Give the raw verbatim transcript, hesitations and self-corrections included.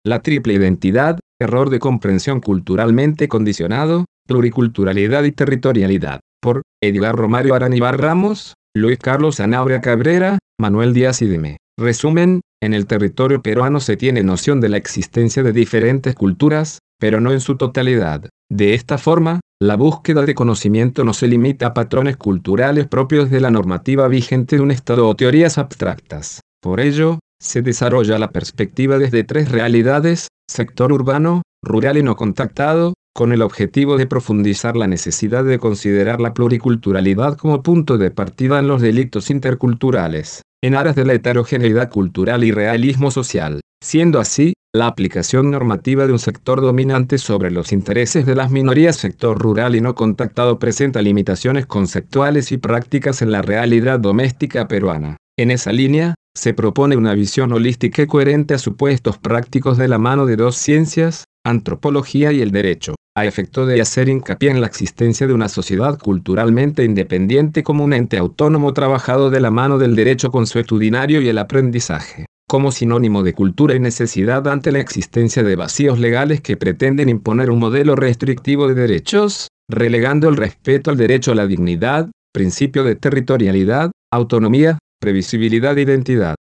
La triple identidad, error de comprensión culturalmente condicionado, pluriculturalidad y territorialidad. Por Edgar Romario Araníbar Ramos, Luis Carlos Sanabria Cabrera, Manuel Díaz Ideme. Resumen, en el territorio peruano se tiene noción de la existencia de diferentes culturas, pero no en su totalidad. De esta forma, la búsqueda de conocimiento no se limita a patrones culturales propios de la normativa vigente de un estado o teorías abstractas. Por ello, se desarrolla la perspectiva desde tres realidades: sector urbano, rural y no contactado, con el objetivo de profundizar la necesidad de considerar la pluriculturalidad como punto de partida en los delitos interculturales, en aras de la heterogeneidad cultural y realismo social. Siendo así, la aplicación normativa de un sector dominante sobre los intereses de las minorías sector rural y no contactado presenta limitaciones conceptuales y prácticas en la realidad doméstica peruana. En esa línea, se propone una visión holística y coherente a supuestos prácticos de la mano de dos ciencias, antropología y el derecho, a efecto de hacer hincapié en la existencia de una sociedad culturalmente independiente como un ente autónomo trabajado de la mano del derecho consuetudinario y el aprendizaje, como sinónimo de cultura y necesidad ante la existencia de vacíos legales que pretenden imponer un modelo restrictivo de derechos, relegando el respeto al derecho a la dignidad, principio de territorialidad, autonomía, previsibilidad e identidad.